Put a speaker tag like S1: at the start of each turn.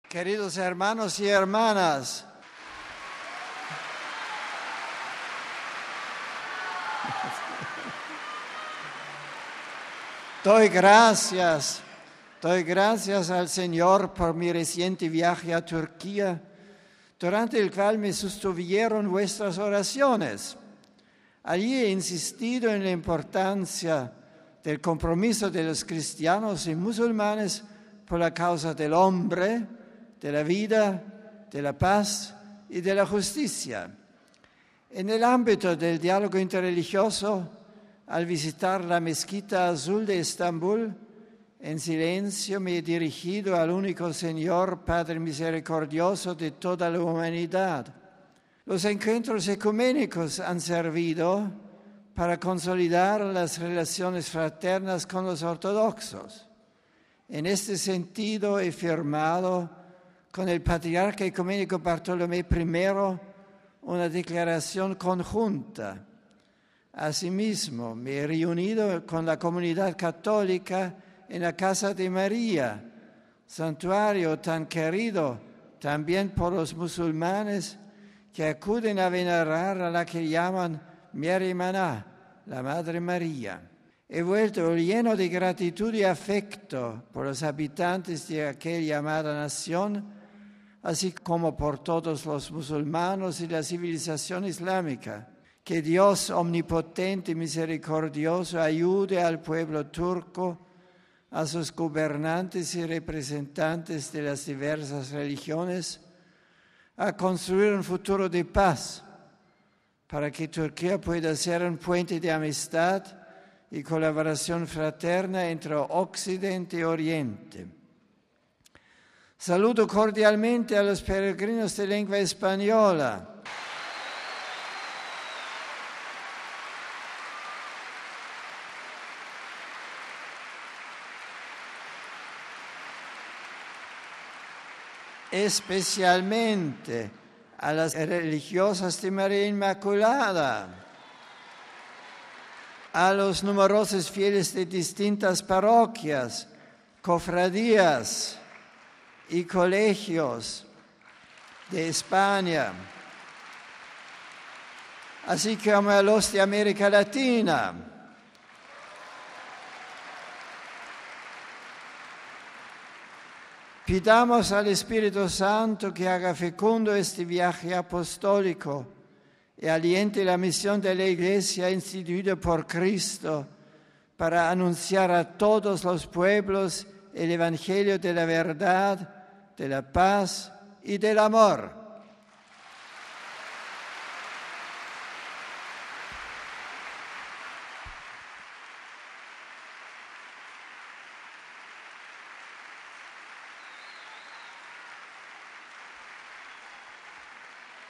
S1: Queridos hermanos y hermanas, doy gracias al Señor por mi reciente viaje a Turquía, durante el cual me sostuvieron vuestras oraciones. Allí he insistido en la importancia del compromiso de los cristianos y musulmanes por la causa del hombre, de la vida, de la paz y de la justicia. En el ámbito del diálogo interreligioso, al visitar la Mezquita Azul de Estambul, en silencio me he dirigido al único Señor, Padre misericordioso de toda la humanidad. Los encuentros ecuménicos han servido para consolidar las relaciones fraternas con los ortodoxos. En este sentido he firmado con el patriarca ecuménico Bartolomé I una declaración conjunta. Asimismo, me he reunido con la comunidad católica en la Casa de María, santuario tan querido también por los musulmanes que acuden a venerar a la que llaman Mary Maná, la Madre María. He vuelto lleno de gratitud y afecto por los habitantes de aquella llamada nación, así como por todos los musulmanes y la civilización islámica. Que Dios omnipotente y misericordioso ayude al pueblo turco, a sus gobernantes y representantes de las diversas religiones, a construir un futuro de paz, para que Turquía pueda ser un puente de amistad y colaboración fraterna entre Occidente y Oriente. Saludo cordialmente a los peregrinos de lengua española. Especialmente a las religiosas de María Inmaculada, a los numerosos fieles de distintas parroquias, cofradías y colegios de España, así como a los de América Latina. Pidamos al Espíritu Santo que haga fecundo este viaje apostólico y aliente la misión de la Iglesia instituida por Cristo para anunciar a todos los pueblos el Evangelio de la verdad, de la paz y del amor.